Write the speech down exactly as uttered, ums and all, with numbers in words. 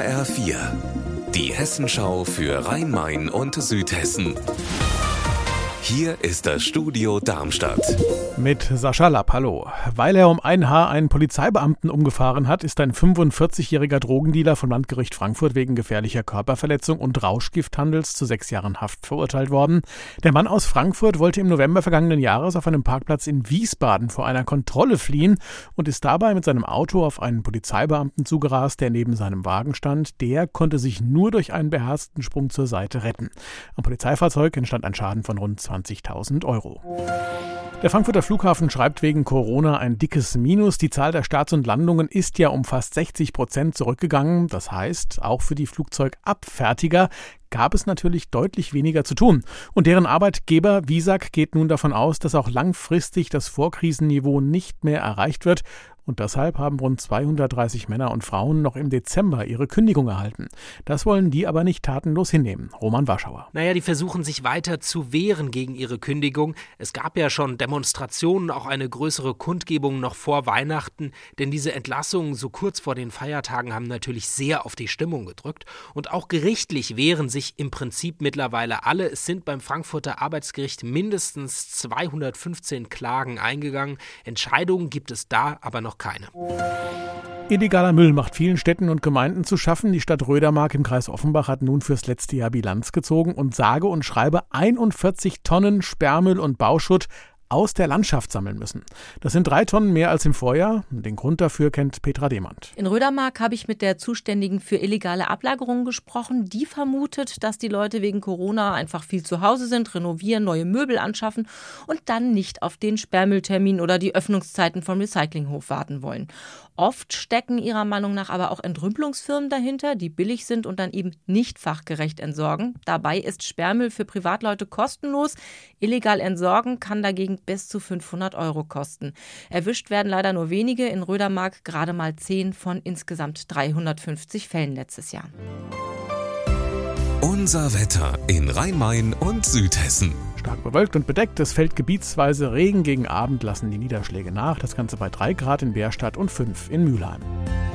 H R vier, die Hessenschau für Rhein-Main und Südhessen. Hier ist das Studio Darmstadt. Mit Sascha Lapp, hallo. Weil er um ein Haar einen Polizeibeamten umgefahren hat, ist ein fünfundvierzigjähriger Drogendealer vom Landgericht Frankfurt wegen gefährlicher Körperverletzung und Rauschgifthandels zu sechs Jahren Haft verurteilt worden. Der Mann aus Frankfurt wollte im November vergangenen Jahres auf einem Parkplatz in Wiesbaden vor einer Kontrolle fliehen und ist dabei mit seinem Auto auf einen Polizeibeamten zugerast, der neben seinem Wagen stand. Der konnte sich nur durch einen beherzten Sprung zur Seite retten. Am Polizeifahrzeug entstand ein Schaden von rund zwanzigtausend Euro. Der Frankfurter Flughafen schreibt wegen Corona ein dickes Minus. Die Zahl der Starts und Landungen ist ja um fast sechzig Prozent zurückgegangen. Das heißt, auch für die Flugzeugabfertiger gab es natürlich deutlich weniger zu tun. Und deren Arbeitgeber Visag geht nun davon aus, dass auch langfristig das Vorkrisenniveau nicht mehr erreicht wird. Und deshalb haben rund zweihundertdreißig Männer und Frauen noch im Dezember ihre Kündigung erhalten. Das wollen die aber nicht tatenlos hinnehmen. Roman Warschauer. Naja, die versuchen sich weiter zu wehren gegen ihre Kündigung. Es gab ja schon Demonstrationen, auch eine größere Kundgebung noch vor Weihnachten. Denn diese Entlassungen so kurz vor den Feiertagen haben natürlich sehr auf die Stimmung gedrückt. Und auch gerichtlich wehren sich im Prinzip mittlerweile alle. Es sind beim Frankfurter Arbeitsgericht mindestens zweihundertfünfzehn Klagen eingegangen. Entscheidungen gibt es da aber noch keine. Illegaler Müll macht vielen Städten und Gemeinden zu schaffen. Die Stadt Rödermark im Kreis Offenbach hat nun fürs letzte Jahr Bilanz gezogen und sage und schreibe einundvierzig Tonnen Sperrmüll und Bauschutt aus der Landschaft sammeln müssen. Das sind drei Tonnen mehr als im Vorjahr. Den Grund dafür kennt Petra Demand. In Rödermark habe ich mit der Zuständigen für illegale Ablagerungen gesprochen. Die vermutet, dass die Leute wegen Corona einfach viel zu Hause sind, renovieren, neue Möbel anschaffen und dann nicht auf den Sperrmülltermin oder die Öffnungszeiten vom Recyclinghof warten wollen. Oft stecken ihrer Meinung nach aber auch Entrümpelungsfirmen dahinter, die billig sind und dann eben nicht fachgerecht entsorgen. Dabei ist Sperrmüll für Privatleute kostenlos. Illegal entsorgen kann dagegen bis zu fünfhundert Euro kosten. Erwischt werden leider nur wenige, in Rödermark gerade mal zehn von insgesamt dreihundertfünfzig Fällen letztes Jahr. Unser Wetter in Rhein-Main und Südhessen. Stark bewölkt und bedeckt, es fällt gebietsweise Regen, gegen Abend lassen die Niederschläge nach. Das Ganze bei drei Grad in Bärstadt und fünf in Mülheim.